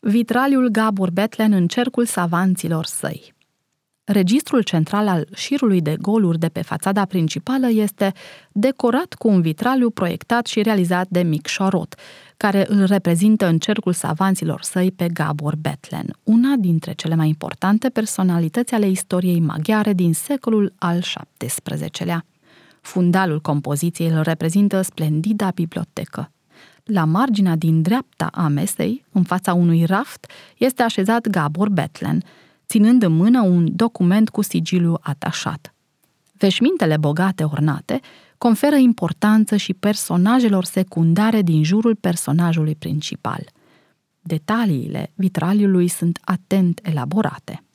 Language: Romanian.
Vitraliul Gabor Bethlen în cercul savanților săi. Registrul central al șirului de goluri de pe fațada principală este decorat cu un vitraliu proiectat și realizat de Mick Shorroth, care îl reprezintă în cercul savanților săi pe Gabor Bethlen, una dintre cele mai importante personalități ale istoriei maghiare din secolul al XVII-lea. Fundalul compoziției îl reprezintă splendida bibliotecă. La marginea din dreapta a mesei, în fața unui raft, este așezat Gabor Bethlen, ținând în mână un document cu sigiliu atașat. Veșmintele bogate ornate conferă importanță și personajelor secundare din jurul personajului principal. Detaliile vitraliului sunt atent elaborate.